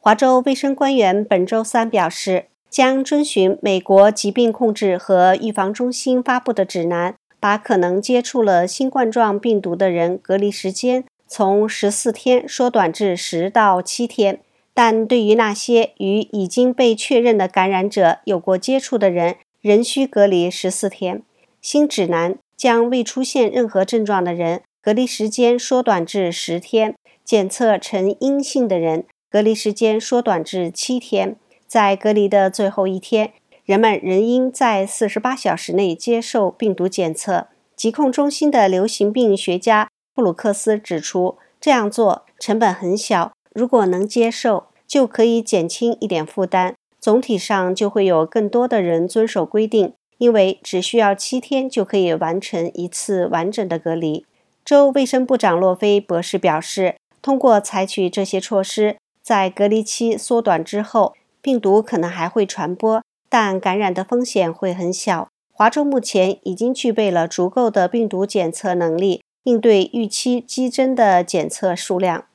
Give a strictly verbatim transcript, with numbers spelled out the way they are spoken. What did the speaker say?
华州卫生官员本周三表示，将遵循美国疾病控制和预防中心发布的指南，把可能接触了新冠状病毒的人隔离时间从十四天缩短至十到七天。但对于那些与已经被确认的感染者有过接触的人，仍需隔离十四天。新指南将未出现任何症状的人隔离时间缩短至十天，检测呈阴性的人隔离时间缩短至七天。在隔离的最后一天，人们仍应在四十八小时内接受病毒检测。疾控中心的流行病学家布鲁克斯指出，这样做成本很小，如果能接受，就可以减轻一点负担。总体上就会有更多的人遵守规定，因为只需要七天就可以完成一次完整的隔离。州卫生部长洛菲博士表示，通过采取这些措施，在隔离期缩短之后，病毒可能还会传播，但感染的风险会很小。华州目前已经具备了足够的病毒检测能力，应对预期激增的检测数量。